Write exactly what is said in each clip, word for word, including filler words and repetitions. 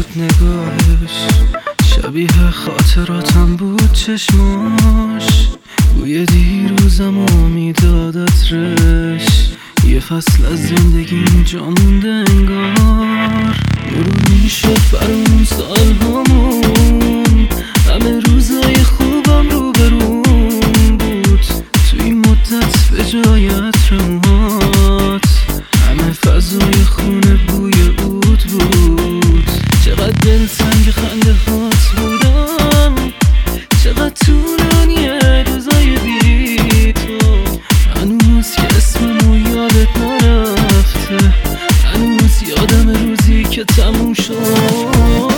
نگاهش، شبیه خاطراتم بود چشماش، بوی دیروزمو میداد عطرش، یه فصل از زندگیم جا مونده انگار، مرور میشد بر اون سالهامون، همه روزای خوبم رو برون بود، توی این مدت به جای عطر موهات همه فضای خونه بوی عود بود. چقدر دلتنگ خنده هات بودم، چقدر طولانیه روزای بی تو، هنوز که اسممو یادت نرفته، هنوز یادم روزی که تموم شد.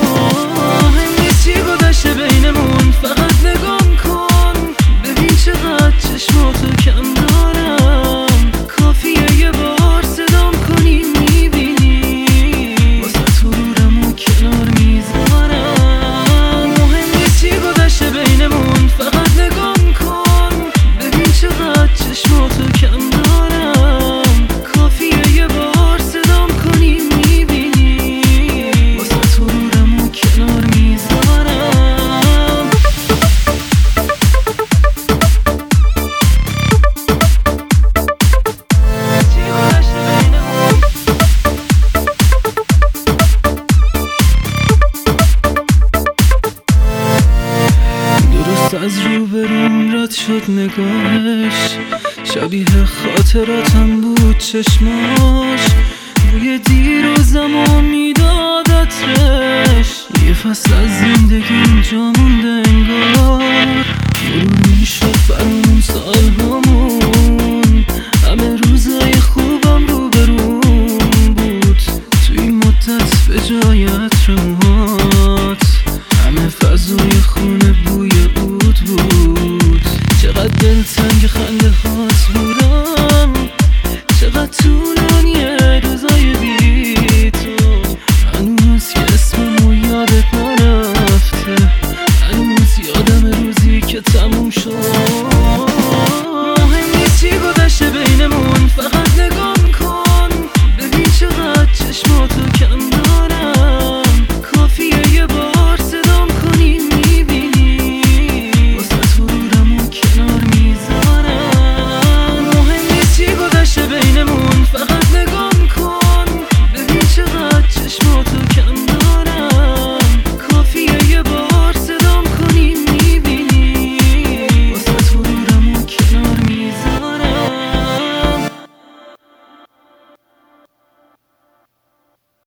نیستی گذشته بینمون، فقط نگام کن ببین چقدر چشماتو کم دارم، کافیه یه بار صدام کنی میبینی واسه غرورمو کنار میذارم. مهم نیستی گذشته بینمون، فقط نگام کن ببین چقدر چشماتو کم دارم، کافیه یه بار صدام کنی میبینی واسه غرورمو کنار میذارم. درست از روبروم رد شد نگاهش، شبیه خاطراتم بود چشماش، بوی دیروزمو میداد عطرش، یه فصل از زندگیم جا مونده انگار، مرور میشد بر اون سالهامون، همه روزای خوبم رو برون بود، توی این مدت به جای عطر موهات همه فضای خونه بوی عود بود. چقدر دلتنگ خنده هات بودم، چقدر طولانیه